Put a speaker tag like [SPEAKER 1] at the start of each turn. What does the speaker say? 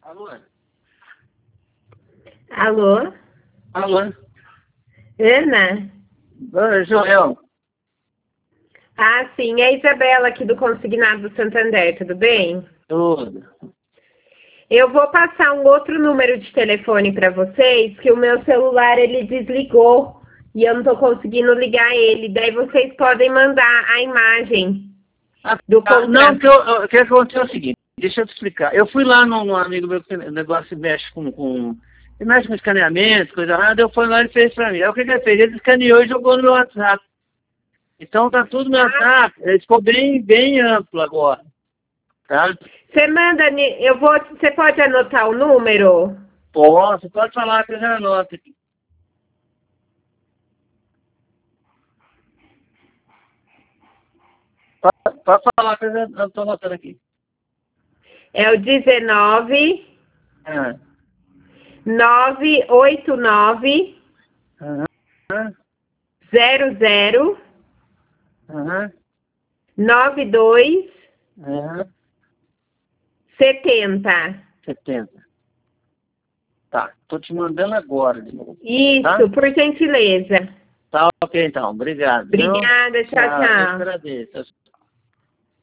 [SPEAKER 1] Alô?
[SPEAKER 2] Alô?
[SPEAKER 1] Alô?
[SPEAKER 2] Ana?
[SPEAKER 1] Oi, Joel.
[SPEAKER 2] Ah, sim, é a Isabela aqui do Consignado do Santander, tudo bem?
[SPEAKER 1] Tudo.
[SPEAKER 2] Eu vou passar um outro número de telefone para vocês, que o meu celular ele desligou e eu não estou conseguindo ligar ele. Daí vocês podem mandar a imagem do
[SPEAKER 1] Não,
[SPEAKER 2] contrato.
[SPEAKER 1] o que aconteceu é o seguinte, deixa eu te explicar. Eu fui lá num amigo meu que o negócio mexe mexe com escaneamento, coisa lá, eu fui lá e ele fez pra mim. Aí o que que ele fez? Ele escaneou e jogou no meu WhatsApp. Então tá tudo no WhatsApp, ele ficou bem amplo agora. Tá?
[SPEAKER 2] Você manda, você pode anotar o número?
[SPEAKER 1] Posso, pode falar que eu já anoto aqui. Pode falar que eu já estou anotando aqui.
[SPEAKER 2] É o 19
[SPEAKER 1] Ah.
[SPEAKER 2] 989
[SPEAKER 1] Aham.
[SPEAKER 2] 00
[SPEAKER 1] Aham.
[SPEAKER 2] 92
[SPEAKER 1] Aham.
[SPEAKER 2] 70.
[SPEAKER 1] 70. Tá, tô te mandando agora de novo. Tá?
[SPEAKER 2] Isso, por gentileza.
[SPEAKER 1] Tá ok então, obrigado. Viu?
[SPEAKER 2] Obrigada, tchau,
[SPEAKER 1] Tchau, eu que
[SPEAKER 2] tchau.
[SPEAKER 1] agradeço.